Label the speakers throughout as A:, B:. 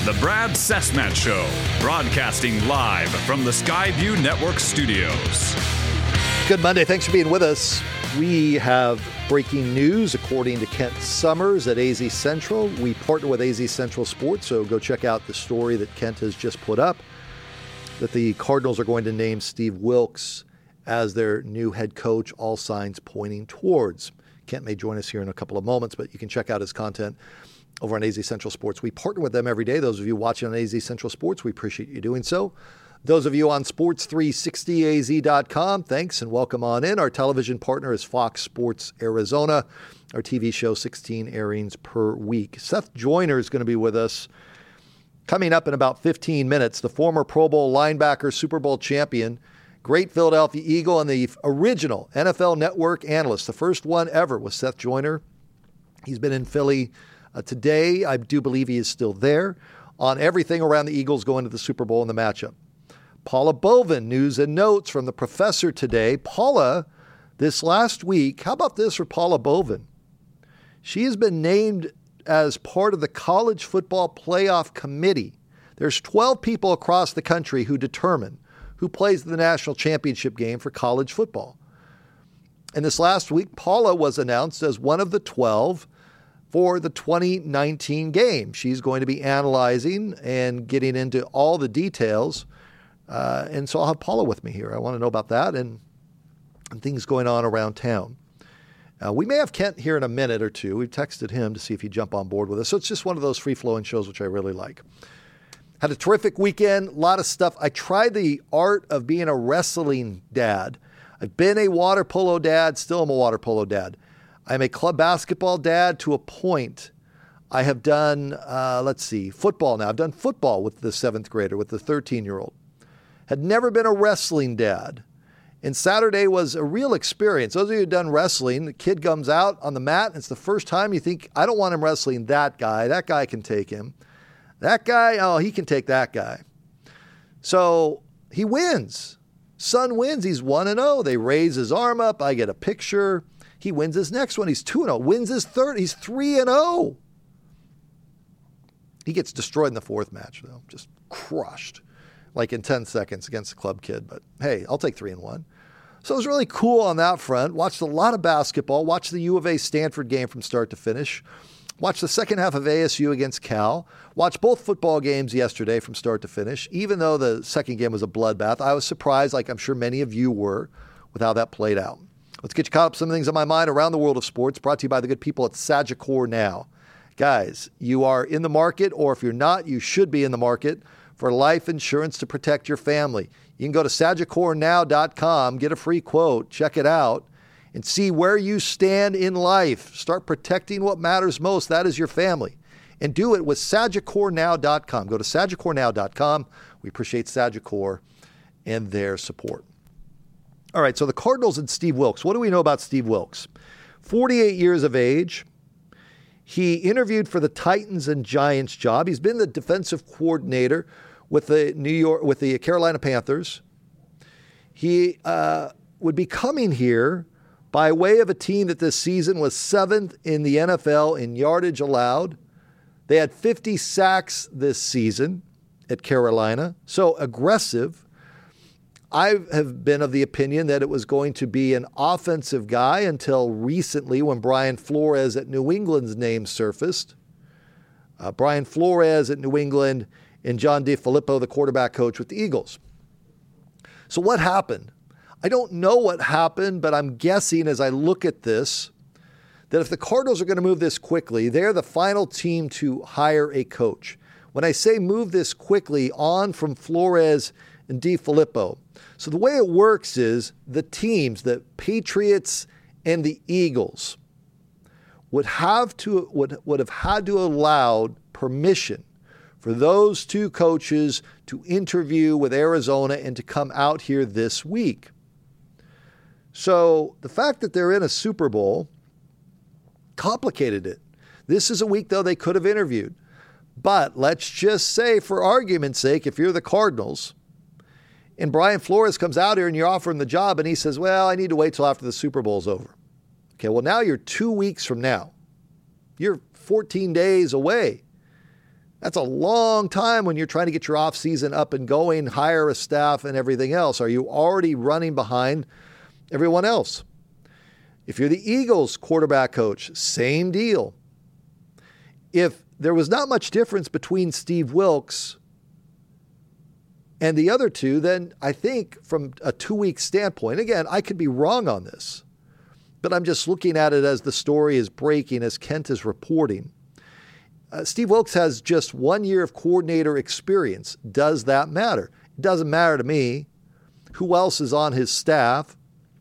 A: The Brad Cessmat Show, broadcasting live from the Skyview Network studios.
B: Good Monday. Thanks for being with us. We have breaking news according to Kent Summers at AZ Central. We partner with AZ Central Sports, so go check out the story that Kent has just put up, that the Cardinals are going to name Steve Wilks as their new head coach, all signs pointing towards. Kent may join us here in a couple of moments, but you can check out his content over on AZ Central Sports. We partner with them every day. Those of you watching on AZ Central Sports, we appreciate you doing so. Those of you on sports360az.com, thanks and welcome on in. Our television partner is Fox Sports Arizona, our TV show, 16 airings per week. Seth Joyner is going to be with us coming up in about 15 minutes. The former Pro Bowl linebacker, Super Bowl champion, great Philadelphia Eagle, and the original NFL Network analyst. The first one ever was Seth Joyner. He's been in Philly today. I do believe he is still there on everything around the Eagles going to the Super Bowl and the matchup. Paula Bovin, news and notes from the professor today. Paula, this last week, how about this for Paula Bovin? She has been named as part of the College Football Playoff Committee. There's 12 people across the country who determine who plays the national championship game for college football. And this last week, Paula was announced as one of the 12 for the 2019 game. She's going to be analyzing and getting into all the details. And so I'll have Paula with me here. I want to know about that and things going on around town. We may have Kent here in a minute or two. We've texted him to see if he'd jump on board with us. So it's just one of those free-flowing shows, which I really like. Had a terrific weekend, a lot of stuff. I tried the art of being a wrestling dad. I've been a water polo dad, still am a water polo dad. I'm a club basketball dad to a point. I have done, football now. I've done football with the 7th grader, with the 13-year-old. Had never been a wrestling dad. And Saturday was a real experience. Those of you who've done wrestling, the kid comes out on the mat, and it's the first time you think, I don't want him wrestling that guy. That guy can take him. That guy, oh, he can take that guy. So he wins. Son wins. He's 1-0. They raise his arm up. I get a picture. He wins his next one. He's 2-0. Wins his third. He's 3-0. He gets destroyed in the 4th match, though. Just crushed. Like in 10 seconds against a club kid. But hey, I'll take 3-1. So it was really cool on that front. Watched a lot of basketball. Watched the U of A Stanford game from start to finish. Watched the second half of ASU against Cal. Watched both football games yesterday from start to finish. Even though the second game was a bloodbath, I was surprised, like I'm sure many of you were, with how that played out. Let's get you caught up with some things on my mind around the world of sports, brought to you by the good people at Sagicor Now. Guys, you are in the market, or if you're not, you should be in the market for life insurance to protect your family. You can go to SagicorNow.com, get a free quote, check it out, and see where you stand in life. Start protecting what matters most. That is your family. And do it with SagicorNow.com. Go to SagicorNow.com. We appreciate Sagicor and their support. All right, so the Cardinals and Steve Wilks. What do we know about Steve Wilks? 48 years of age. He interviewed for the Titans and Giants job. He's been the defensive coordinator with the Carolina Panthers. He would be coming here by way of a team that this season was 7th in the NFL in yardage allowed. They had 50 sacks this season at Carolina, so aggressive. I have been of the opinion that it was going to be an offensive guy until recently when Brian Flores at New England's name surfaced. Brian Flores at New England and John DeFilippo, the quarterback coach with the Eagles. So what happened? I don't know what happened, but I'm guessing as I look at this that if the Cardinals are going to move this quickly, they're the final team to hire a coach. When I say move this quickly, on from Flores and DeFilippo. So the way it works is the teams, the Patriots and the Eagles, would have had to allow permission for those two coaches to interview with Arizona and to come out here this week. So the fact that they're in a Super Bowl complicated it. This is a week, though, they could have interviewed. But let's just say, for argument's sake, if you're the Cardinals, and Brian Flores comes out here and you offer him the job and he says, well, I need to wait till after the Super Bowl's over. Okay, well, now you're 2 weeks from now. You're 14 days away. That's a long time when you're trying to get your offseason up and going, hire a staff and everything else. Are you already running behind everyone else? If you're the Eagles quarterback coach, same deal. If there was not much difference between Steve Wilks and the other two, then I think from a 2-week standpoint, again, I could be wrong on this, but I'm just looking at it as the story is breaking, as Kent is reporting. Steve Wilks has just 1 year of coordinator experience. Does that matter? It doesn't matter to me. Who else is on his staff?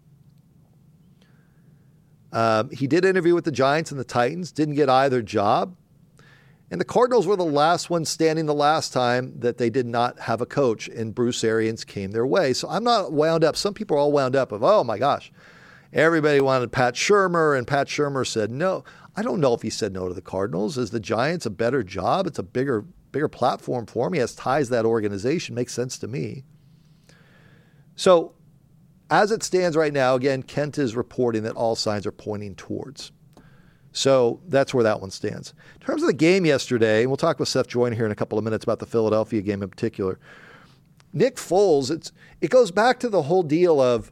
B: He did interview with the Giants and the Titans, didn't get either job. And the Cardinals were the last one standing the last time that they did not have a coach, and Bruce Arians came their way. So I'm not wound up. Some people are all wound up of, oh my gosh, everybody wanted Pat Shurmur, and Pat Shurmur said no. I don't know if he said no to the Cardinals. Is the Giants a better job? It's a bigger platform for him. He has ties to that organization. Makes sense to me. So as it stands right now, again, Kent is reporting that all signs are pointing towards. So that's where that one stands. In terms of the game yesterday, and we'll talk with Seth Joyner here in a couple of minutes about the Philadelphia game in particular. Nick Foles, it goes back to the whole deal of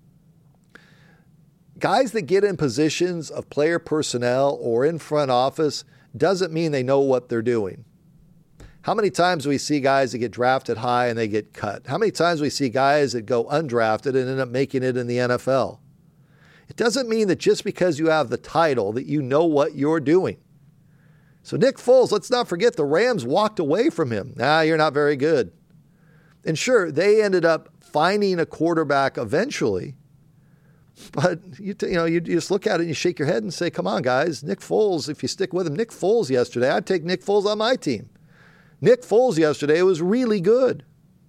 B: guys that get in positions of player personnel or in front office doesn't mean they know what they're doing. How many times do we see guys that get drafted high and they get cut? How many times do we see guys that go undrafted and end up making it in the NFL? It doesn't mean that just because you have the title that you know what you're doing. So Nick Foles, let's not forget the Rams walked away from him. You're not very good. And sure, they ended up finding a quarterback eventually. But you just look at it and you shake your head and say, come on, guys. Nick Foles, if you stick with him, Nick Foles yesterday, I'd take Nick Foles on my team. Nick Foles yesterday was really good.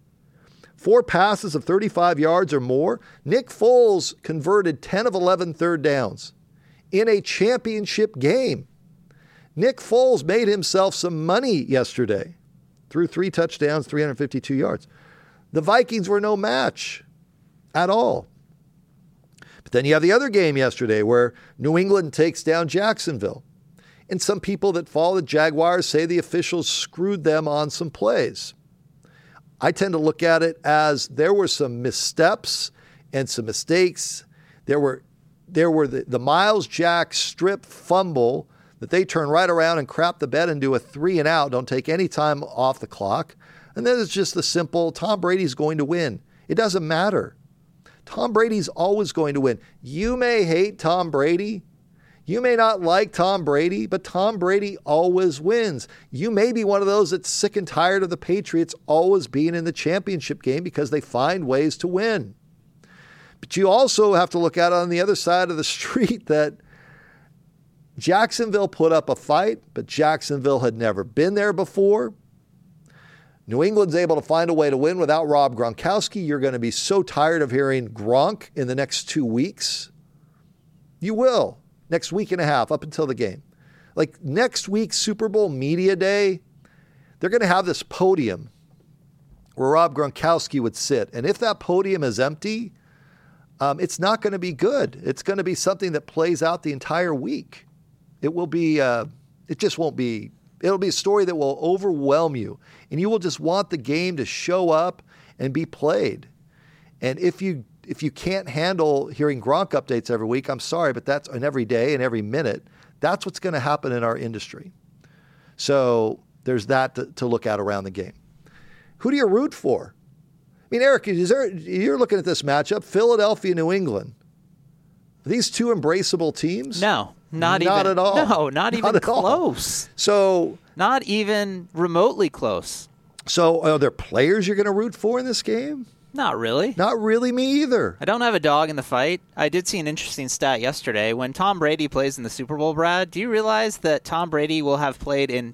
B: 4 passes of 35 yards or more. Nick Foles converted 10 of 11 third downs in a championship game. Nick Foles made himself some money yesterday. Threw 3 touchdowns, 352 yards. The Vikings were no match at all. But then you have the other game yesterday where New England takes down Jacksonville. And some people that follow the Jaguars say the officials screwed them on some plays. I tend to look at it as there were some missteps and some mistakes. There were the Miles Jack strip fumble that they turn right around and crap the bed and do a 3 and out, don't take any time off the clock. And then it's just the simple, Tom Brady's going to win. It doesn't matter. Tom Brady's always going to win. You may hate Tom Brady. You may not like Tom Brady, but Tom Brady always wins. You may be one of those that's sick and tired of the Patriots always being in the championship game because they find ways to win. But you also have to look at it on the other side of the street that Jacksonville put up a fight, but Jacksonville had never been there before. New England's able to find a way to win without Rob Gronkowski. You're going to be so tired of hearing Gronk in the next 2 weeks. You will. Next week and a half up until the game. Like next week's Super Bowl Media Day, they're going to have this podium where Rob Gronkowski would sit. And if that podium is empty, it's not going to be good. It's going to be something that plays out the entire week. It will be, it just won't be, it'll be a story that will overwhelm you. And you will just want the game to show up and be played. And if you can't handle hearing Gronk updates every week, I'm sorry, but that's and every day and every minute. That's what's going to happen in our industry. So there's that to look at around the game. Who do you root for? I mean, Eric, you're looking at this matchup, Philadelphia, New England. Are these two embraceable teams?
C: No, not
B: at all.
C: No, not even close.
B: So
C: not even remotely close.
B: So are there players you're going to root for in this game?
C: Not really.
B: Not really me either.
C: I don't have a dog in the fight. I did see an interesting stat yesterday. When Tom Brady plays in the Super Bowl, Brad, do you realize that Tom Brady will have played in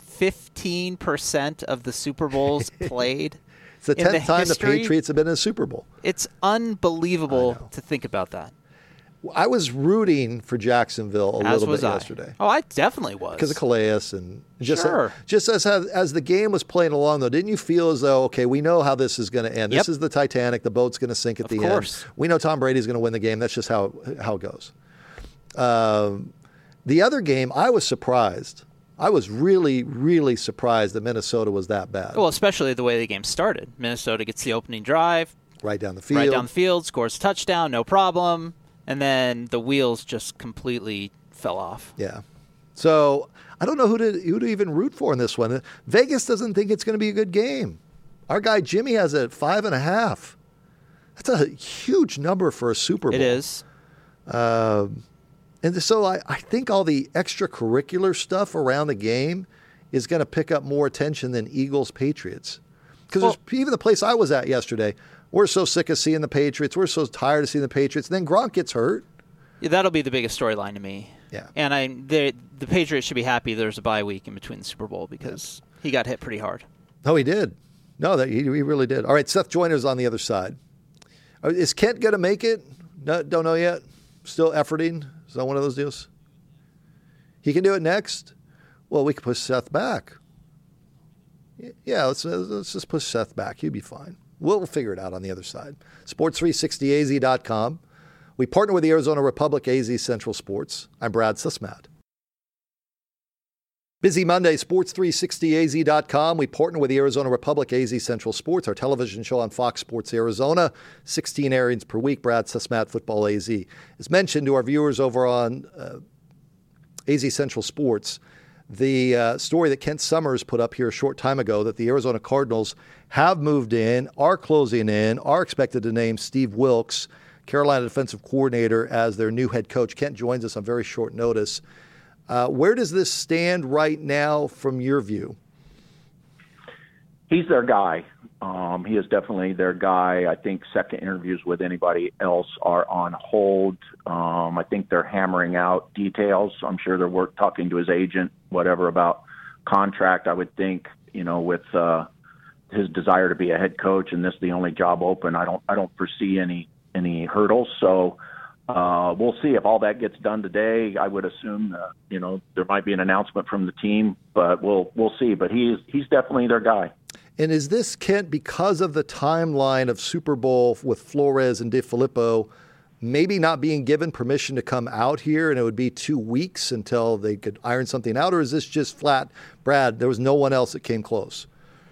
C: 15% of the Super Bowls played?
B: It's the 10th time the Patriots have been in a Super Bowl.
C: It's unbelievable to think about that.
B: I was rooting for Jacksonville a little bit yesterday.
C: Oh, I definitely was.
B: Because of Calais and just,
C: sure.
B: Just as the game was playing along, though, didn't you feel as though, okay, we know how this is going to end. This is the Titanic. The boat's going to sink at the end. We know Tom Brady's going to win the game. That's just how it goes. The other game, I was surprised. I was really, really surprised that Minnesota was that bad.
C: Well, especially the way the game started. Minnesota gets the opening drive.
B: Right down the field. Scores
C: a touchdown, no problem. And then the wheels just completely fell off.
B: Yeah. So I don't know who to even root for in this one. Vegas doesn't think it's going to be a good game. Our guy Jimmy has it at 5.5. That's a huge number for a Super Bowl.
C: It is.
B: And so I think all the extracurricular stuff around the game is going to pick up more attention than Eagles-Patriots. Because even the place I was at yesterday, we're so sick of seeing the Patriots. We're so tired of seeing the Patriots. And then Gronk gets hurt.
C: Yeah, that'll be the biggest storyline to me.
B: Yeah.
C: And the Patriots should be happy there's a bye week in between the Super Bowl because he got hit pretty hard.
B: Oh, he did. No, he really did. All right, Seth Joyner's on the other side. Is Kent going to make it? No, don't know yet. Still efforting. Is that one of those deals? He can do it next? Well, we can push Seth back. Yeah, let's just push Seth back. He'll be fine. We'll figure it out on the other side. Sports360az.com. We partner with the Arizona Republic AZ Central Sports. I'm Brad Sussman. Busy Monday, Sports360az.com. We partner with the Arizona Republic AZ Central Sports, our television show on Fox Sports Arizona. 16 airings per week. Brad Sussman, Football AZ. As mentioned to our viewers over on AZ Central Sports, the story that Kent Summers put up here a short time ago that the Arizona Cardinals have moved in, are closing in, are expected to name Steve Wilks, Carolina defensive coordinator, as their new head coach. Kent joins us on very short notice. Where does this stand right now from your view?
D: He's their guy. He is definitely their guy. I think second interviews with anybody else are on hold. I think they're hammering out details. I'm sure they're talking to his agent, whatever, about contract. I would think, with his desire to be a head coach and this the only job open, I don't foresee any hurdles. So we'll see if all that gets done today. I would assume there might be an announcement from the team, but we'll see. But he's definitely their guy.
B: And is this, Kent, because of the timeline of Super Bowl with Flores and DeFilippo, maybe not being given permission to come out here and it would be 2 weeks until they could iron something out? Or is this just flat, Brad, there was no one else that came close?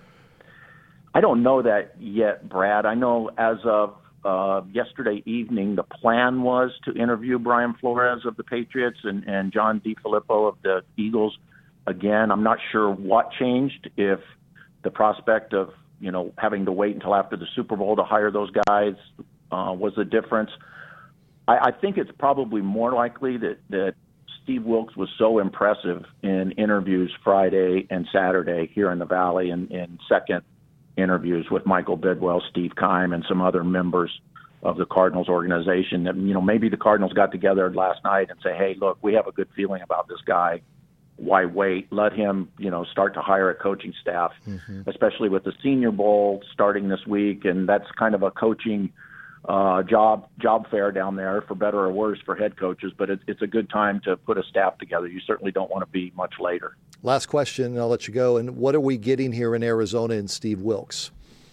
D: I don't know that yet, Brad. I know as of yesterday evening, the plan was to interview Brian Flores of the Patriots and John DeFilippo of the Eagles. Again, I'm not sure what changed, if the prospect of, having to wait until after the Super Bowl to hire those guys was the difference. I think it's probably more likely that Steve Wilks was so impressive in interviews Friday and Saturday here in the Valley and in second interviews with Michael Bidwell, Steve Keim, and some other members of the Cardinals organization that, maybe the Cardinals got together last night and say, hey, look, we have a good feeling about this guy. Why wait? Let him, start to hire a coaching staff, especially with the Senior Bowl starting this week. And that's kind of a coaching job fair down there, for better or worse, for head coaches. But it's a good time to put a staff together. You certainly don't want to be much later.
B: Last question, and I'll let you go. And what are we getting here in Arizona in Steve Wilks?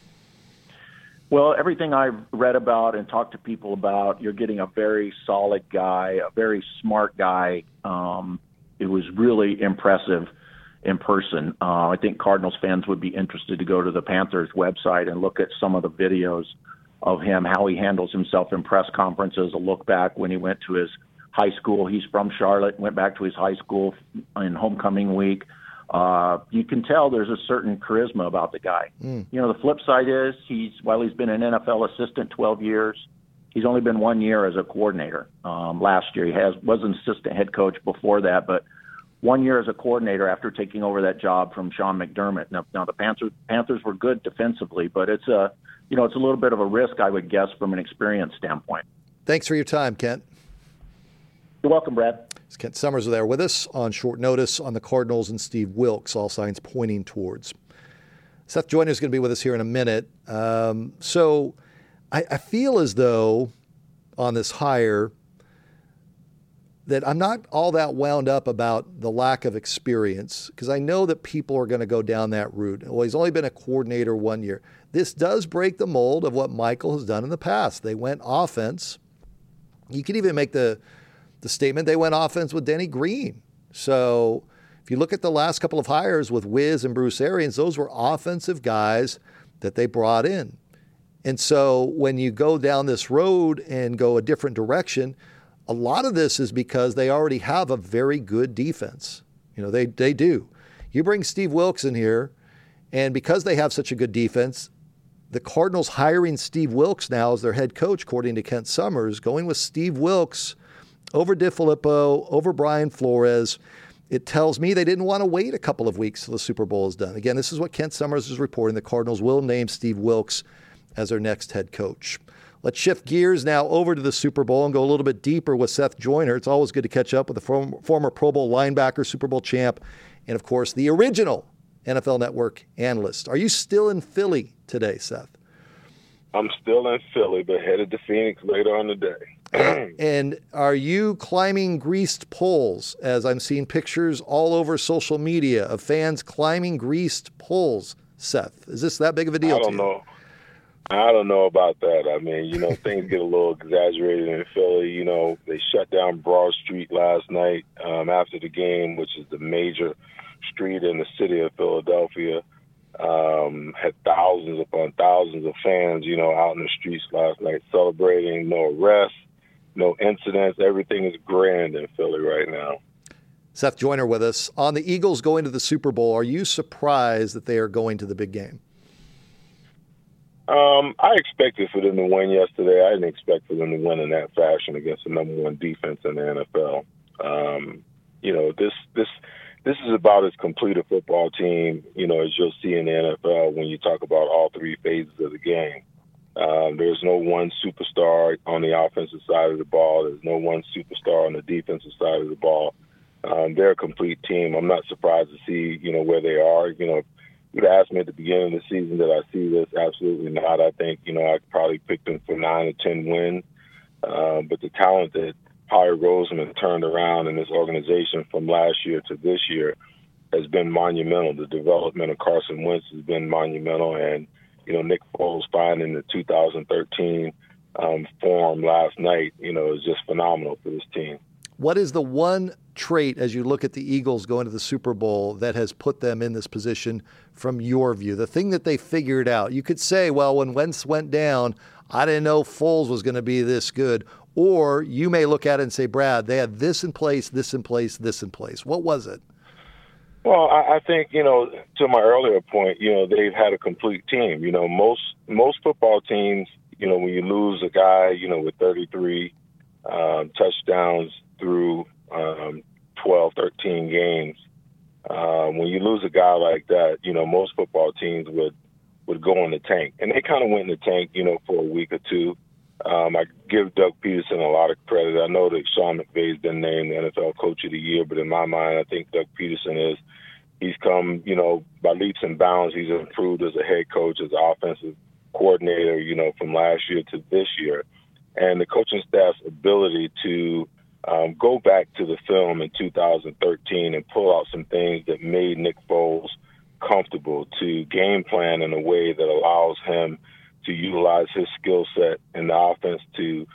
D: Well, everything I've read about and talked to people about, you're getting a very solid guy, a very smart guy. It was really impressive in person. I think Cardinals fans would be interested to go to the Panthers website and look at some of the videos of him, how he handles himself in press conferences, a look back when he went to his high school. He's from Charlotte, went back to his high school in homecoming week. You can tell there's a certain charisma about the guy. The flip side is while he's been an NFL assistant 12 years, he's only been 1 year as a coordinator. Last year he was an assistant head coach before that, but 1 year as a coordinator after taking over that job from Sean McDermott. Now the Panthers were good defensively, but it's a little bit of a risk, I would guess, from an experience standpoint.
B: Thanks for your time, Kent.
D: You're welcome, Brad.
B: Kent Summers there with us on short notice on the Cardinals and Steve Wilks, all signs pointing towards. Seth Joyner is going to be with us here in a minute. So I feel as though on this hire that I'm not all that wound up about the lack of experience, because I know that people are going to go down that route. Well, he's only been a coordinator 1 year. This does break the mold of what Michael has done in the past. They went offense. You could even make the statement they went offense with Denny Green. So If you look at the last couple of hires with Wiz and Bruce Arians, those were offensive guys that they brought in. And so when you go down this road and go a different direction, a lot of this is because they already have a very good defense. They do. You bring Steve Wilks in here, and because they have such a good defense, the Cardinals hiring Steve Wilks now as their head coach, according to Kent Summers, going with Steve Wilks over DiFilippo, over Brian Flores. It tells me they didn't want to wait a couple of weeks till the Super Bowl is done. Again, this is what Kent Summers is reporting. The Cardinals will name Steve Wilks as their next head coach. Let's shift gears now over to the Super Bowl and go a little bit deeper with Seth Joyner. It's always good to catch up with the former Pro Bowl linebacker, Super Bowl champ, and, of course, the original NFL Network analyst. Are you still in Philly today, Seth?
E: I'm still in Philly, but headed to Phoenix later on today.
B: And are you climbing greased poles, as I'm seeing pictures all over social media of fans climbing greased poles, Seth? Is this that big of a deal to you?
E: I don't know about that. I mean, things get a little exaggerated in Philly. They shut down Broad Street last night after the game, which is the major street in the city of Philadelphia. Had thousands upon thousands of fans, out in the streets last night celebrating. No arrests, no incidents. Everything is grand in Philly right now.
B: Seth Joyner with us. On the Eagles going to the Super Bowl, are you surprised that they are going to the big game?
E: I expected for them to win yesterday. I didn't expect for them to win in that fashion against the number one defense in the NFL. This is about as complete a football team, as you'll see in the NFL when you talk about all three phases of the game. There's no one superstar on the offensive side of the ball. There's no one superstar on the defensive side of the ball. They're a complete team. I'm not surprised to see, where they are. If you'd asked me at the beginning of the season that I see this, absolutely not. I think, I probably picked them for 9 or 10 wins. But the talent that Howie Roseman turned around in this organization from last year to this year has been monumental. The development of Carson Wentz has been monumental. And, Nick Foles finding the 2013 form last night, is just phenomenal for this team.
B: What is the one trait, as you look at the Eagles going to the Super Bowl, that has put them in this position from your view? The thing that they figured out. You could say, well, when Wentz went down, I didn't know Foles was going to be this good. Or you may look at it and say, Brad, they had this in place, this in place, this in place. What was it?
E: Well, I think, to my earlier point, they've had a complete team. Most football teams, when you lose a guy, with 33 touchdowns through 12, 13 games, when you lose a guy like that, most football teams would go in the tank. And they kind of went in the tank, for a week or two. I give Doug Peterson a lot of credit. I know that Sean McVay's been named the NFL Coach of the Year, but in my mind, I think Doug Peterson he's come, by leaps and bounds. He's improved as a head coach, as an offensive coordinator, from last year to this year. And the coaching staff's ability to go back to the film in 2013 and pull out some things that made Nick Foles comfortable, to game plan in a way that allows him to utilize his skill set in the offense to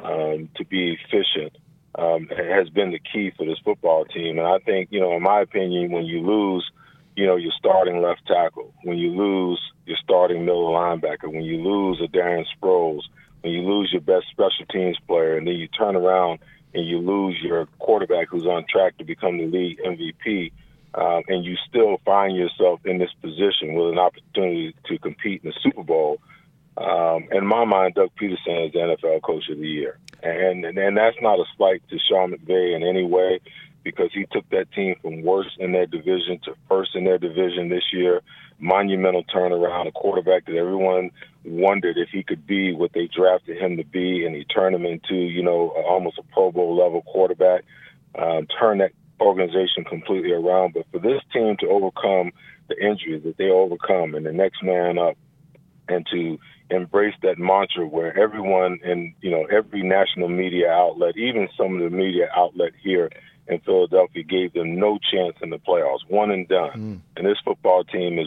E: be efficient, has been the key for this football team. And I think, in my opinion, when you lose, your starting left tackle, when you lose your starting middle linebacker, when you lose a Darren Sproles, when you lose your best special teams player, and then you turn around and you lose your quarterback who's on track to become the league MVP, and you still find yourself in this position with an opportunity to compete in the Super Bowl, in my mind, Doug Peterson is the NFL Coach of the Year. And that's not a slight to Sean McVay in any way, because he took that team from worst in their division to first in their division this year. Monumental turnaround, a quarterback that everyone wondered if he could be what they drafted him to be, and he turned him into, almost a Pro Bowl level quarterback, turned that organization completely around. But for this team to overcome the injuries that they overcome and the next man up, and to embrace that mantra where everyone in, every national media outlet, even some of the media outlet here in Philadelphia, gave them no chance in the playoffs, one and done. And this football team is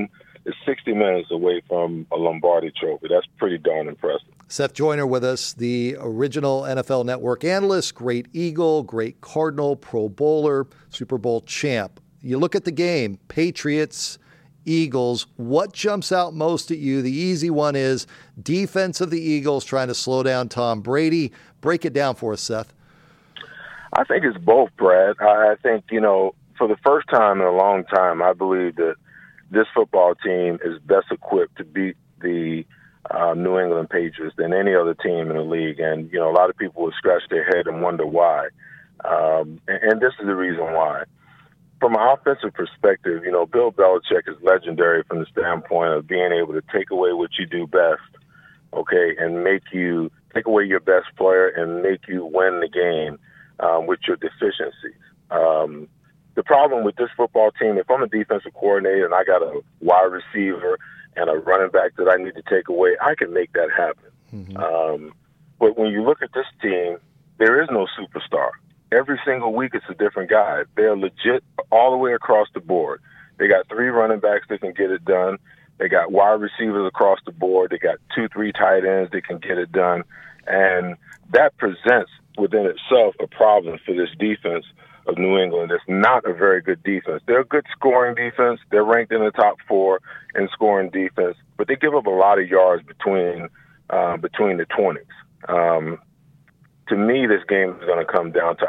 E: 60 minutes away from a Lombardi trophy. That's pretty darn impressive.
B: Seth Joyner with us, the original NFL Network analyst, great Eagle, great Cardinal, Pro Bowler, Super Bowl champ. You look at the game, Patriots, Eagles, what jumps out most at you? The easy one is defense of the Eagles trying to slow down Tom Brady. Break it down for us, Seth.
E: I think it's both, Brad. I think, for the first time in a long time, I believe that this football team is best equipped to beat the New England Patriots than any other team in the league. And, a lot of people will scratch their head and wonder why. And this is the reason why. From an offensive perspective, Bill Belichick is legendary from the standpoint of being able to take away what you do best, okay, and take away your best player and make you win the game with your deficiencies. The problem with this football team, if I'm a defensive coordinator and I got a wide receiver and a running back that I need to take away, I can make that happen. Mm-hmm. But when you look at this team, there is no superstar. Every single week it's a different guy. They're legit all the way across the board. They got 3 running backs that can get it done. They got wide receivers across the board. They got 2-3 tight ends that can get it done. And that presents within itself a problem for this defense of New England. It's not a very good defense. They're a good scoring defense. They're ranked in the top 4 in scoring defense, but they give up a lot of yards between the 20s. To me, this game is going to come down to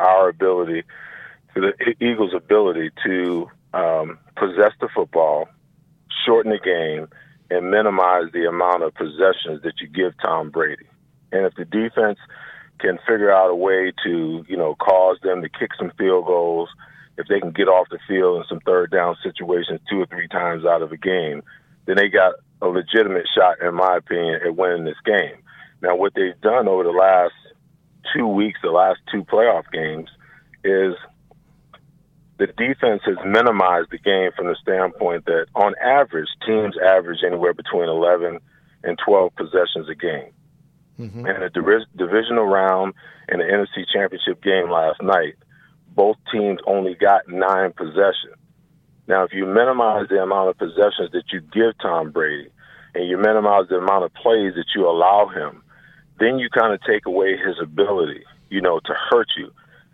E: the Eagles' ability to possess the football, shorten the game, and minimize the amount of possessions that you give Tom Brady. And if the defense can figure out a way to, cause them to kick some field goals, if they can get off the field in some third down situations 2 or 3 times out of a game, then they got a legitimate shot, in my opinion, at winning this game. Now, what they've done over the last 2 weeks, the last 2 playoff games, is the defense has minimized the game from the standpoint that, on average, teams average anywhere between 11 and 12 possessions a game. Mm-hmm. And the divisional round and the NFC Championship game last night, both teams only got 9 possessions. Now, if you minimize the amount of possessions that you give Tom Brady and you minimize the amount of plays that you allow him, then you kind of take away his ability, to hurt you.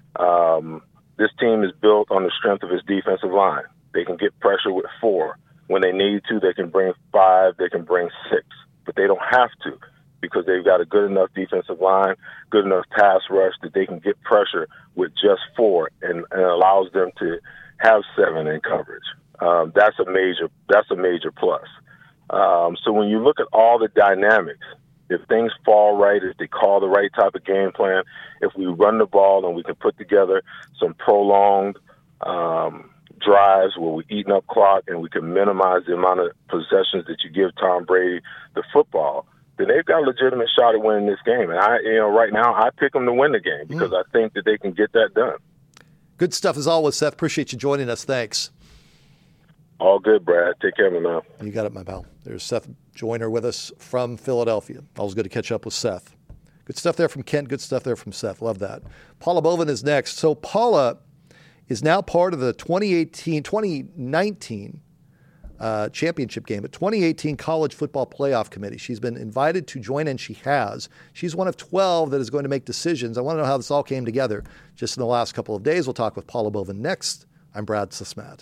E: This team is built on the strength of his defensive line. They can get pressure with 4. When they need to, they can bring 5, they can bring 6. But they don't have to, because they've got a good enough defensive line, good enough pass rush that they can get pressure with just 4 and allows them to have 7 in coverage. That's a major plus. So when you look at all the dynamics, if things fall right, if they call the right type of game plan, if we run the ball and we can put together some prolonged drives where we're eating up clock and we can minimize the amount of possessions that you give Tom Brady the football, then they've got a legitimate shot at winning this game. And right now I pick them to win the game because I think that they can get that done. Good stuff as always, Seth. Appreciate you joining us. Thanks. All good, Brad. Take care, my man. You got it, my pal. There's Seth Joyner with us from Philadelphia. Always good to catch up with Seth. Good stuff there from Kent. Good stuff there from Seth. Love that. Paula Bovin is next. So Paula is now part of the 2019 championship game, but 2018 College Football Playoff Committee. She's been invited to join, and she has. She's one of 12 that is going to make decisions. I want to know how this all came together just in the last couple of days. We'll talk with Paula Bovin next. I'm Brad Sismat.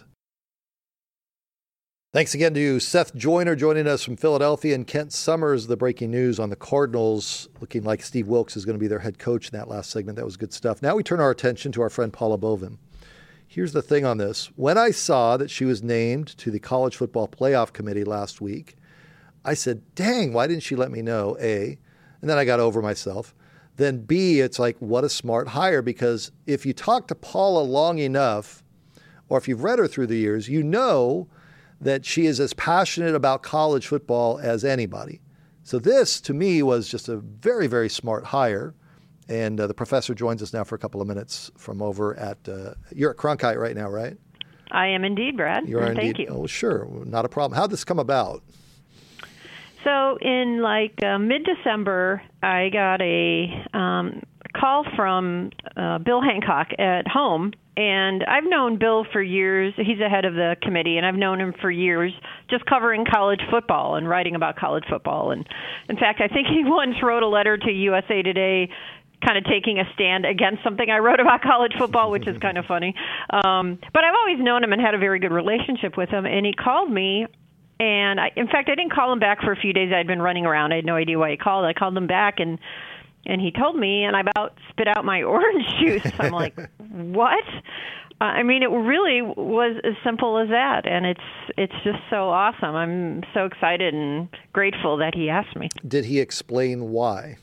E: Thanks again to Seth Joyner joining us from Philadelphia, and Kent Summers, the breaking news on the Cardinals, looking like Steve Wilks is going to be their head coach in that last segment. That was good stuff. Now we turn our attention to our friend Paula Bovin. Here's the thing on this. When I saw that she was named to the College Football Playoff Committee last week, I said, dang, why didn't she let me know, A? And then I got over myself. Then B, it's like, what a smart hire, because if you talk to Paula long enough, or if you've read her through the years, you know that she is as passionate about college football as anybody. So this, to me, was just a very, very smart hire. And the professor joins us now for a couple of minutes from over at, you're at Cronkite right now, right? I am indeed, Brad. You are indeed. Thank you. Oh, sure. Not a problem. How'd this come about? So in mid-December, I got a call from Bill Hancock at home. And I've known Bill for years. He's the head of the committee, and I've known him for years just covering college football and writing about college football. And in fact, I think he once wrote a letter to USA Today
F: kind of taking a stand against something I wrote about college football, which is kind of funny. But I've always known him and had a very good relationship with him. And he called me, and in fact, I didn't call him back for a few days. I'd been running around. I had no idea why he called. I called him back, and he told me, and I about spit out my orange juice. I'm like, what? I mean, it really was as simple as that, and it's just so awesome. I'm so excited and grateful that he asked me.
B: Did he explain why?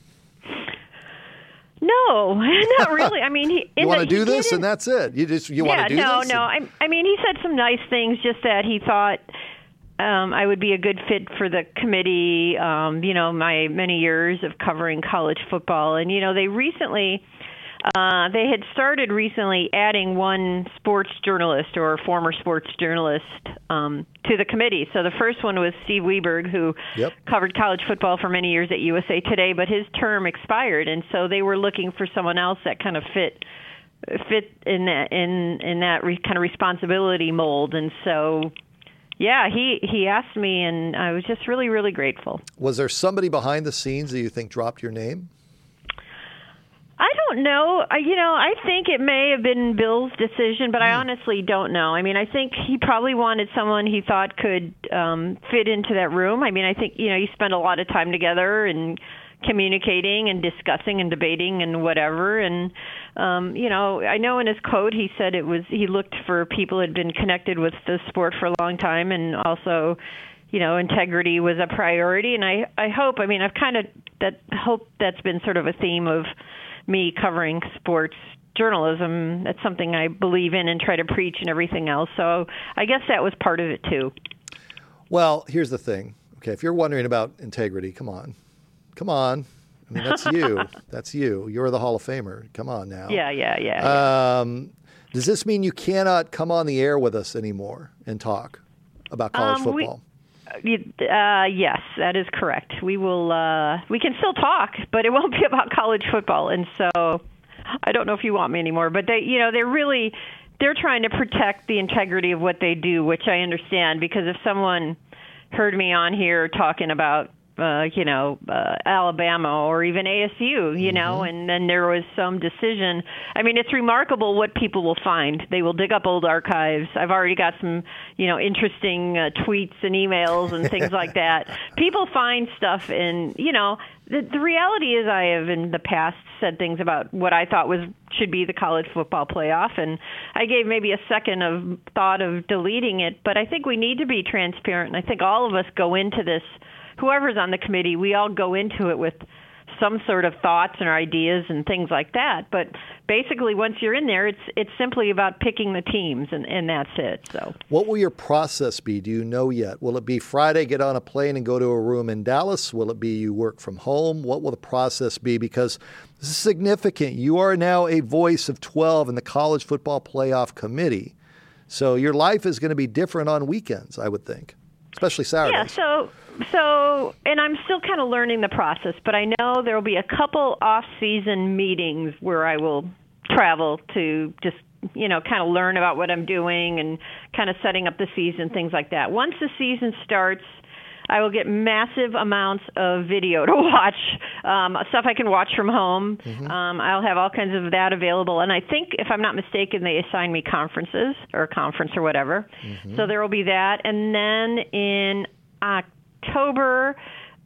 F: No, not really. I mean,
B: you want to do this, and that's it. You want to do this?
F: No. I mean, he said some nice things, just that he thought I would be a good fit for the committee. My many years of covering college football, and they recently. They had started recently adding one sports journalist or former sports journalist to the committee. So the first one was Steve Weberg, who covered college football for many years at USA Today, but his term expired, and so they were looking for someone else that kind of fit in that kind of responsibility mold. And so, yeah, he asked me, and I was just really, really grateful.
B: Was there somebody behind the scenes that you think dropped your name?
F: I don't know. I think it may have been Bill's decision, but I honestly don't know. I mean, I think he probably wanted someone he thought could fit into that room. I mean, I think, you spend a lot of time together and communicating and discussing and debating and whatever. And, I know in his code he said he looked for people who had been connected with the sport for a long time, and also integrity was a priority. And I hope, hope that's been sort of a theme of me covering sports journalism. That's something I believe in and try to preach and everything else. So I guess that was part of it too.
B: Well, here's the thing. Okay, if you're wondering about integrity, come on. I mean, that's you. That's you. You're the Hall of Famer. Come on now.
F: Yeah.
B: Does this mean you cannot come on the air with us anymore and talk about college football?
F: Yes, that is correct. We will. We can still talk, but it won't be about college football. And so, I don't know if you want me anymore. But they're trying to protect the integrity of what they do, which I understand. Because if someone heard me on here talking about, Alabama or even ASU, and then there was some decision. I mean, it's remarkable what people will find. They will dig up old archives. I've already got some, interesting tweets and emails and things like that. People find stuff, and, the reality is I have in the past said things about what I thought should be the college football playoff, and I gave maybe a second of thought of deleting it, but I think we need to be transparent, and I think all of us go into this. Whoever's on the committee, we all go into it with some sort of thoughts and ideas and things like that. But basically, once you're in there, it's simply about picking the teams, and that's it. So,
B: what will your process be? Do you know yet? Will it be Friday, get on a plane and go to a room in Dallas? Will it be you work from home? What will the process be? Because this is significant. You are now a voice of 12 in the College Football Playoff Committee. So your life is going to be different on weekends, I would think, especially Saturdays.
F: Yeah, So, and I'm still kind of learning the process, but I know there will be a couple off-season meetings where I will travel to just, kind of learn about what I'm doing and kind of setting up the season, things like that. Once the season starts, I will get massive amounts of video to watch, stuff I can watch from home.
B: Mm-hmm.
F: I'll have all kinds of that available. And I think, if I'm not mistaken, they assign me conferences or a conference or whatever. Mm-hmm. So there will be that. And then in October,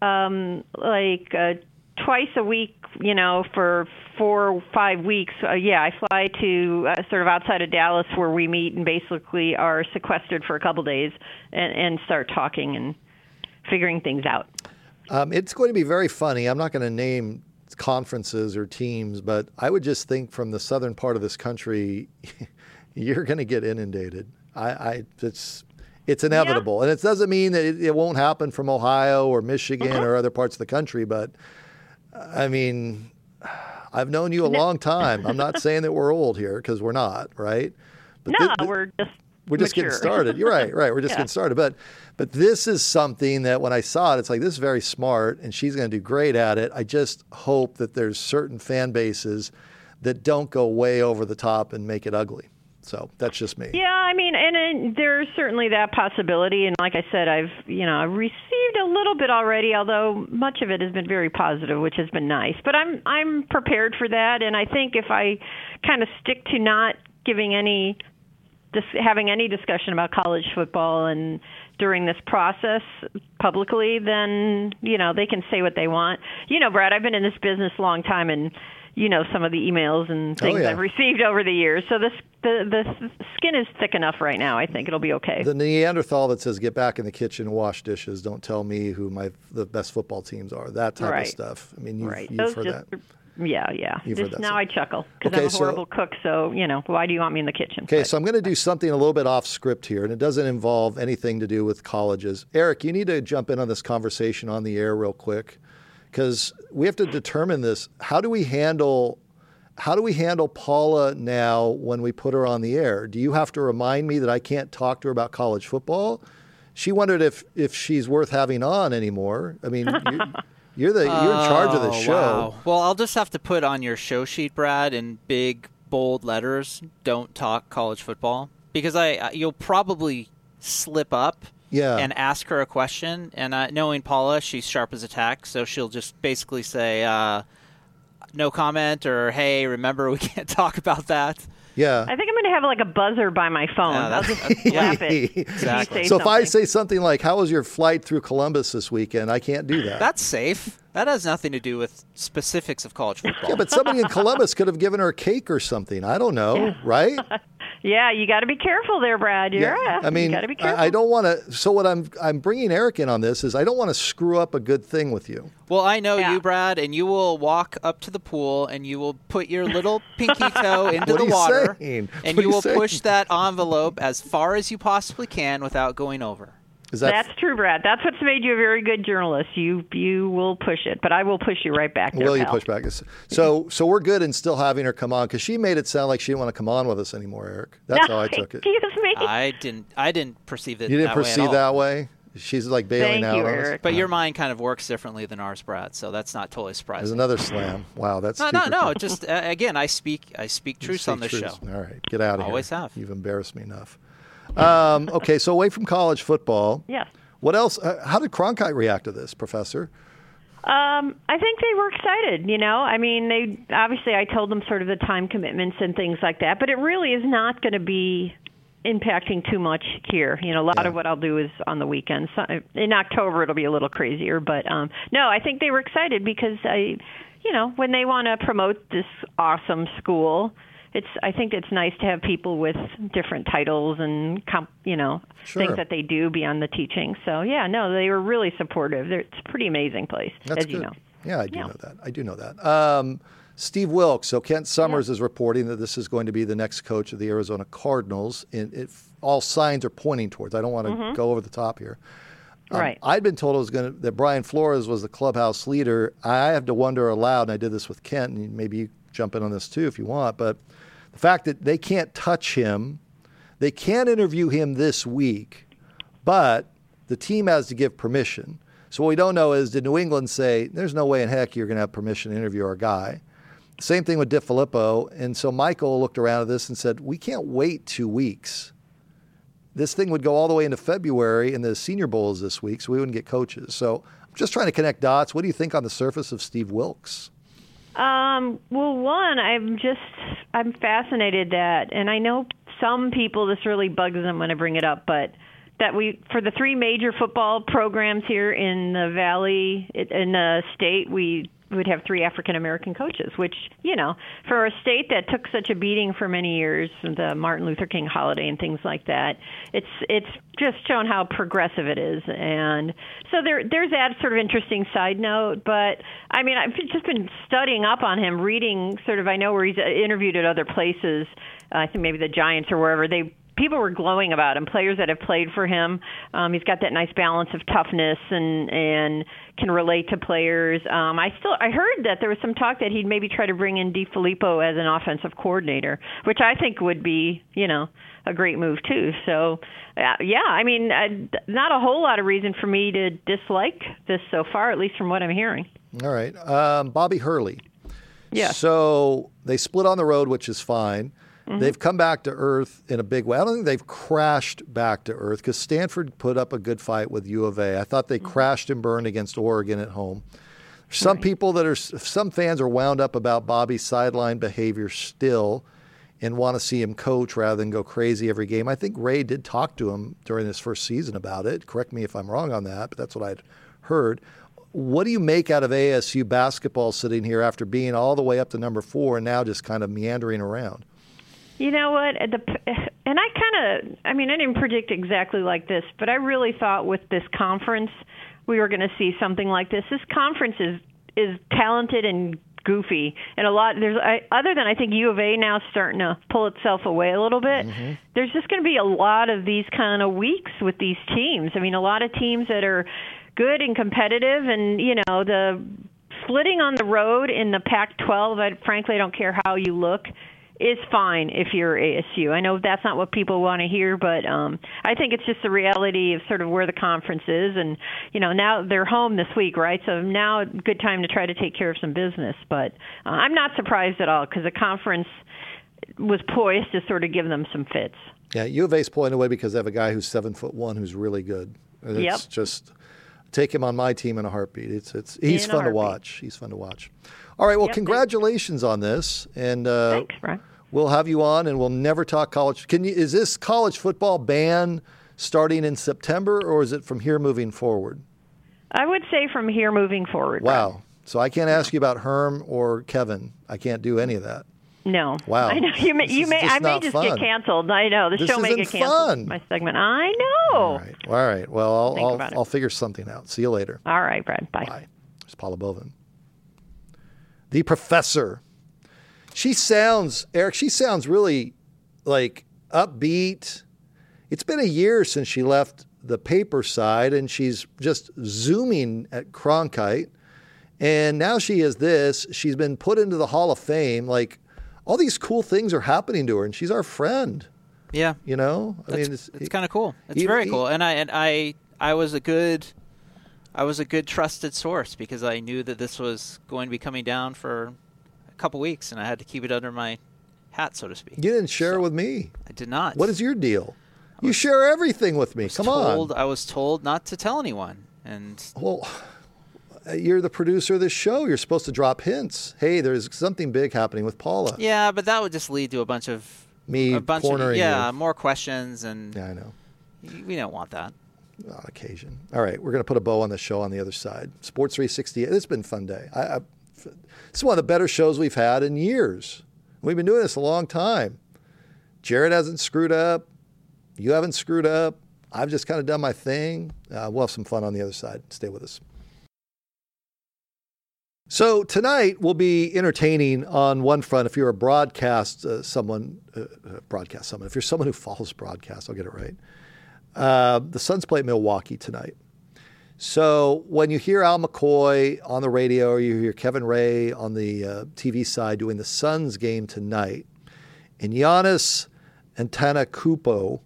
F: twice a week, for 4 or 5 weeks. I fly to sort of outside of Dallas where we meet and basically are sequestered for a couple days and start talking and figuring things out.
B: It's going to be very funny. I'm not going to name conferences or teams, but I would just think from the southern part of this country, you're going to get inundated. It's inevitable. Yeah. And it doesn't mean that it won't happen from Ohio or Michigan or other parts of the country. But, I mean, I've known you a long time. I'm not saying that we're old here, because we're not, right? But
F: we're
B: just getting started. You're right. We're just getting started. But this is something that when I saw it, it's like, this is very smart, and she's going to do great at it. I just hope that there's certain fan bases that don't go way over the top and make it ugly. So that's just me.
F: Yeah, I mean, and there's certainly that possibility. And like I said, I've received a little bit already, although much of it has been very positive, which has been nice. But I'm prepared for that, and I think if I kind of stick to not having any discussion about college football and during this process publicly, then they can say what they want. Brad, I've been in this business a long time, and some of the emails and things I've received over the years. So the skin is thick enough right now. I think it'll be okay.
B: The Neanderthal that says, get back in the kitchen and wash dishes. Don't tell me who the best football teams are. That type of stuff. I mean, you've heard that.
F: Yeah. Now I chuckle because I'm a horrible cook. So, why do you want me in the kitchen?
B: Okay, so I'm going to do something a little bit off script here, and it doesn't involve anything to do with colleges. Eric, you need to jump in on this conversation on the air real quick, because we have to determine this. How do we handle Paula now when we put her on the air? Do you have to remind me that I can't talk to her about college football? She wondered if she's worth having on anymore. I mean, you're in charge of the show.
C: Wow. Well, I'll just have to put on your show sheet, Brad, in big, bold letters, don't talk college football, because you'll probably slip up.
B: Yeah.
C: And ask her a question. And knowing Paula, she's sharp as a tack, so she'll just basically say, no comment, or, hey, remember, we can't talk about that.
B: Yeah.
F: I think I'm going to have like a buzzer by my phone. I'll just slap it.
C: Exactly.
B: So if I say something like, how was your flight through Columbus this weekend? I can't do that.
C: That's safe. That has nothing to do with specifics of college football.
B: Yeah, but somebody in Columbus could have given her a cake or something. I don't know, right?
F: Yeah, you got to be careful there, Brad.
B: I mean,
F: you got to be careful.
B: I don't want to. So what I'm bringing Eric in on this is I don't want to screw up a good thing with you.
C: Well, I know you, Brad, and you will walk up to the pool and you will put your little pinky toe into the water, and you will push that envelope as far as you possibly can without going over.
F: That's true, Brad. That's what's made you a very good journalist. You will push it, but I will push you right back there,
B: Will you push back? So we're good in still having her come on, because she made it sound like she didn't want to come on with us anymore, Eric. That's how I took it.
F: Excuse me.
C: I didn't perceive it.
B: You didn't perceive that way? She's like bailing out on us.
C: But your mind kind of works differently than ours, Brad. So that's not totally surprising.
B: There's another slam. Wow, that's
C: no. Just again, I speak truth on this show.
B: All right, get out of here.
C: Always have.
B: You've embarrassed me enough. Okay, so away from college football.
F: Yeah.
B: What else? How did Cronkite react to this, Professor?
F: I think they were excited, I mean, obviously I told them sort of the time commitments and things like that, but it really is not going to be impacting too much here. A lot of what I'll do is on the weekends. In October, it'll be a little crazier, but no, I think they were excited because when they want to promote this awesome school, I think it's nice to have people with different titles and things that they do beyond the teaching. So they were really supportive. It's a pretty amazing place,
B: That's
F: as
B: good.
F: you know.
B: Yeah, I do know that. Steve Wilks. So Kent Summers is reporting that this is going to be the next coach of the Arizona Cardinals. All signs are pointing towards. I don't want to go over the top here.
F: Right.
B: I'd been told that Brian Flores was the clubhouse leader. I have to wonder aloud, and I did this with Kent, and maybe you jump in on this too if you want, but the fact that they can't touch him, they can't interview him this week, but the team has to give permission. So what we don't know is, did New England say, there's no way in heck you're going to have permission to interview our guy? Same thing with DiFilippo. And so Michael looked around at this and said, we can't wait 2 weeks. This thing would go all the way into February, and the Senior Bowl is this week, so we wouldn't get coaches. So I'm just trying to connect dots. What do you think on the surface of Steve Wilks?
F: Well, one, I'm fascinated and I know some people, this really bugs them when I bring it up, but that for the 3 major football programs here in the Valley, in the state, we would have 3 African-American coaches, which, for a state that took such a beating for many years, the Martin Luther King holiday and things like that, it's just shown how progressive it is. And so there's that sort of interesting side note. But, I mean, I've just been studying up on him, reading I know where he's interviewed at other places, I think maybe the Giants or wherever, people were glowing about him, players that have played for him. He's got that nice balance of toughness and can relate to players. I heard that there was some talk that he'd maybe try to bring in DiFilippo as an offensive coordinator, which I think would be, a great move too. So, I mean, not a whole lot of reason for me to dislike this so far, at least from what I'm hearing.
B: All right. Bobby Hurley.
F: Yeah.
B: So they split on the road, which is fine. They've come back to earth in a big way. I don't think they've crashed back to earth because Stanford put up a good fight with U of A. I thought they crashed and burned against Oregon at home. Some fans are wound up about Bobby's sideline behavior still and want to see him coach rather than go crazy every game. I think Ray did talk to him during his first season about it. Correct me if I'm wrong on that, but that's what I'd heard. What do you make out of ASU basketball sitting here after being all the way up to number 4 and now just kind of meandering around?
F: You know what? I didn't predict exactly like this, but I really thought with this conference we were going to see something like this. This conference is talented and goofy, and other than I think U of A now starting to pull itself away a little bit. There's just going to be a lot of these kind of weeks with these teams. I mean, a lot of teams that are good and competitive, and the splitting on the road in the Pac-12. Frankly, I don't care how you look. Is fine if you're ASU. I know that's not what people want to hear, but I think it's just the reality of sort of where the conference is. And, now they're home this week, right? So now a good time to try to take care of some business. But I'm not surprised at all because the conference was poised to sort of give them some fits.
B: Yeah, U of A's pulling away because they have a guy who's 7'1" who's really good. It's just take him on my team in a heartbeat. He's fun to watch. He's fun to watch. All right, well, congratulations on this, and
F: thanks, Brian.
B: We'll have you on, and we'll never talk college. Is this college football ban starting in September, or is it from here moving forward?
F: I would say from here moving forward.
B: Wow.
F: Brian.
B: So I can't ask you about Herm or Kevin. I can't do any of that.
F: No.
B: Wow.
F: I know I may just get canceled. I know the show may get canceled. My segment. I know.
B: All right. Well, I'll figure something out. See you later.
F: All right, Brad. Bye.
B: There's Paula Bovin. The professor. Eric, she sounds really like upbeat. It's been a year since she left the paper side, and she's just zooming at Cronkite. And now she is this. She's been put into the Hall of Fame. Like, all these cool things are happening to her, and she's our friend.
C: Yeah.
B: It's
C: kind of cool. It's very cool. And I was a good trusted source because I knew that this was going to be coming down for a couple weeks, and I had to keep it under my hat, so to speak. You
B: didn't share it with me.
C: I did not.
B: What is your deal? You share everything with me. Come on.
C: I was told not to tell anyone.
B: Well, you're the producer of this show. You're supposed to drop hints. Hey, there's something big happening with Paula.
C: Yeah, but that would just lead to a bunch of
B: cornering you.
C: More questions, and
B: I know.
C: We don't want that.
B: On occasion. All right, we're going to put a bow on the show on the other side. Sports 360. It's been a fun day. It's one of the better shows we've had in years. We've been doing this a long time. Jared hasn't screwed up. You haven't screwed up. I've just kind of done my thing. We'll have some fun on the other side. Stay with us. So tonight we'll be entertaining on one front. If you're a if you're someone who follows broadcasts, I'll get it right. The Suns play at Milwaukee tonight. So when you hear Al McCoy on the radio or you hear Kevin Ray on the TV side doing the Suns game tonight, and Giannis Antetokounmpo,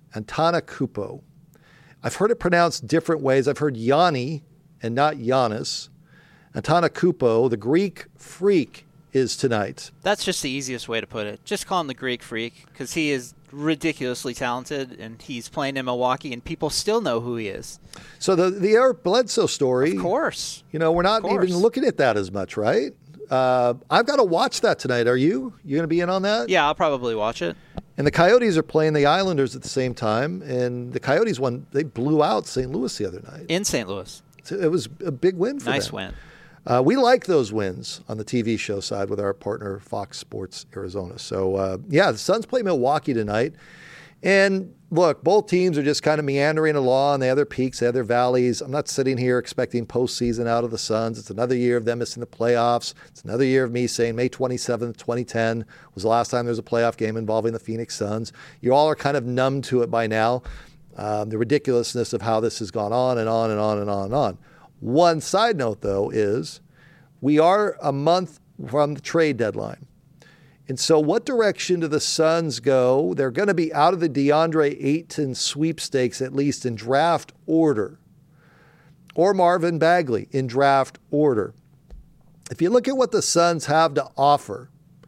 B: I've heard it pronounced different ways. I've heard Yanni and not Giannis. Antetokounmpo, the Greek freak, is tonight.
C: That's just the easiest way to put it. Just call him the Greek freak because he is ridiculously talented, and he's playing in Milwaukee, and people still know who he is.
B: So the Eric Bledsoe story,
C: of course.
B: We're not even looking at that as much, right? I've got to watch that tonight. Are you? You going to be in on that?
C: Yeah, I'll probably watch it.
B: And the Coyotes are playing the Islanders at the same time, and the Coyotes they blew out St. Louis the other night.
C: In St. Louis.
B: So it was a big win for them.
C: Nice win.
B: We like those wins on the TV show side with our partner Fox Sports Arizona. So, the Suns play Milwaukee tonight. And look, both teams are just kind of meandering along. They have their peaks, they have their valleys. I'm not sitting here expecting postseason out of the Suns. It's another year of them missing the playoffs. It's another year of me saying May 27th, 2010 was the last time there was a playoff game involving the Phoenix Suns. You all are kind of numb to it by now. The ridiculousness of how this has gone on and on and on and on and on. One side note, though, is we are a month from the trade deadline. And so what direction do the Suns go? They're going to be out of the DeAndre Ayton sweepstakes, at least in draft order, or Marvin Bagley in draft order. If you look at what the Suns have to offer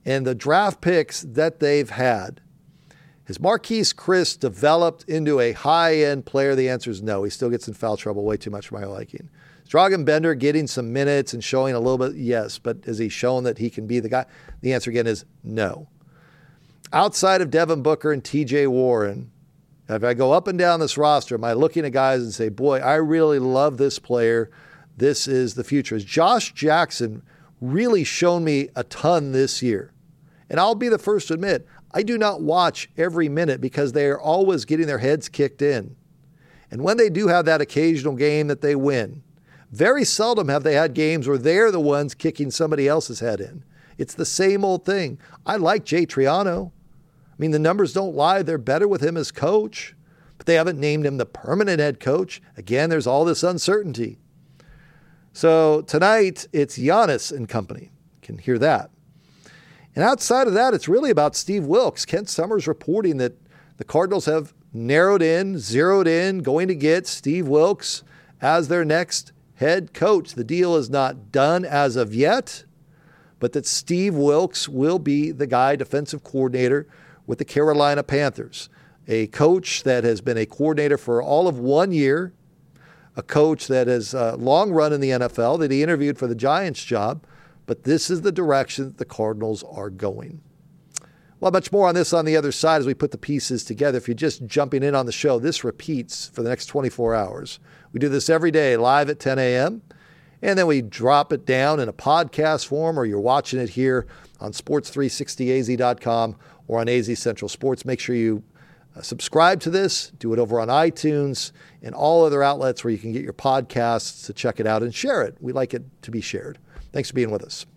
B: And the draft picks that they've had, has Marquise Chris developed into a high-end player? The answer is no. He still gets in foul trouble way too much for my liking. Is Dragan Bender getting some minutes and showing a little bit? Yes. But has he shown that he can be the guy? The answer again is no. Outside of Devin Booker and TJ Warren, if I go up and down this roster, am I looking at guys and say, boy, I really love this player. This is the future. Has Josh Jackson really shown me a ton this year? And I'll be the first to admit, I do not watch every minute because they are always getting their heads kicked in. And when they do have that occasional game that they win, very seldom have they had games where they're the ones kicking somebody else's head in. It's the same old thing. I like Jay Triano. I mean, the numbers don't lie. They're better with him as coach, but they haven't named him the permanent head coach. Again, there's all this uncertainty. So tonight, it's Giannis and company. You can hear that. And outside of that, it's really about Steve Wilks. Kent Summers reporting that the Cardinals have zeroed in, going to get Steve Wilks as their next head coach. The deal is not done as of yet, but that Steve Wilks will be the guy, defensive coordinator with the Carolina Panthers. A coach that has been a coordinator for all of 1 year, a coach that has long run in the NFL, that he interviewed for the Giants job, but this is the direction that the Cardinals are going. Well, much more on this on the other side as we put the pieces together. If you're just jumping in on the show, this repeats for the next 24 hours. We do this every day live at 10 a.m., and then we drop it down in a podcast form, or you're watching it here on sports360az.com or on AZ Central Sports. Make sure you subscribe to this, do it over on iTunes and all other outlets where you can get your podcasts to check it out and share it. We like it to be shared. Thanks for being with us.